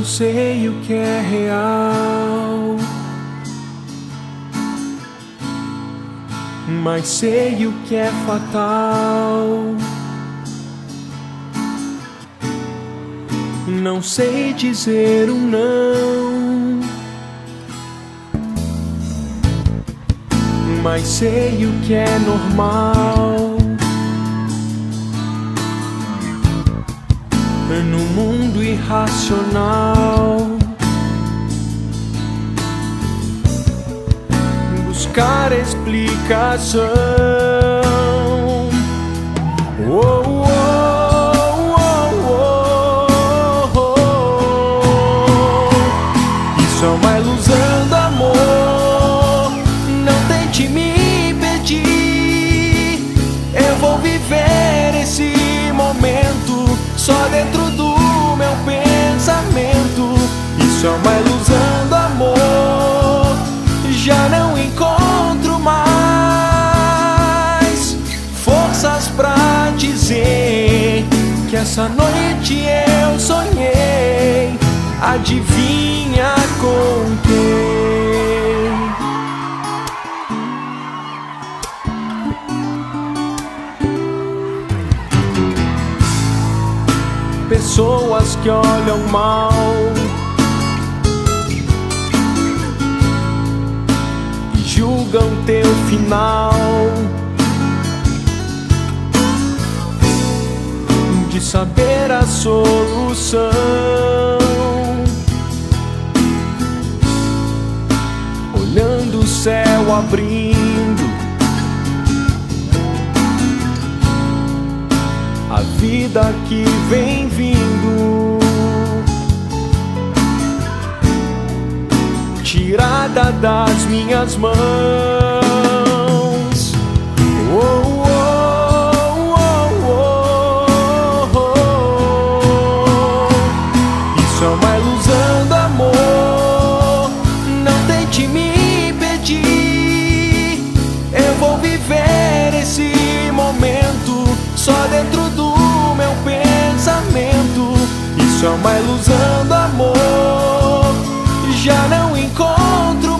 sei o que é real, mas sei o que é fatal. Não sei dizer um não, mas sei o que é normal. No mundo irracional, buscar explicação. Oh, oh, oh, oh, oh. Isso é uma ilusão do amor. Não tente me impedir. Eu vou viver esse momento só dentro do meu pensamento. Isso é uma ilusão do amor. Já não encontro mais forças pra dizer que essa noite eu sonhei. Adivinha com quem? Pessoas que olham mal e julgam teu final, de saber a solução. Olhando o céu abrindo, a vida que vem vindo, tirada das minhas mãos. Oh, oh, oh, oh, oh, oh. Isso é uma ilusão do amor. Não tente me impedir. Eu vou viver esse momento só dentro do meu pensamento. Isso é uma ilusão do amor. Já não encontro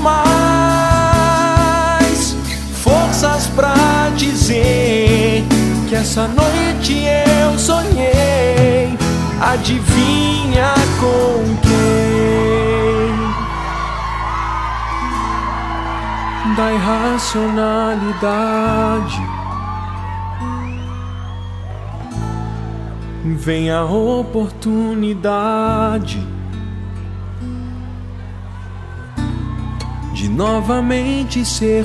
mais forças pra dizer que essa noite eu sonhei. Adivinha com quem? Da irracionalidade vem a oportunidade de novamente ser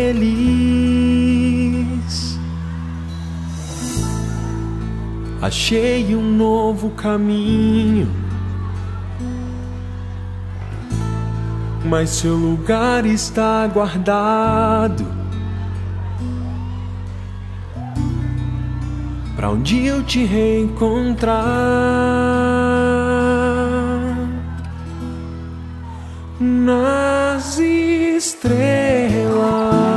feliz. Achei um novo caminho, mas seu lugar está guardado pra um dia eu te reencontrar nas estrelas.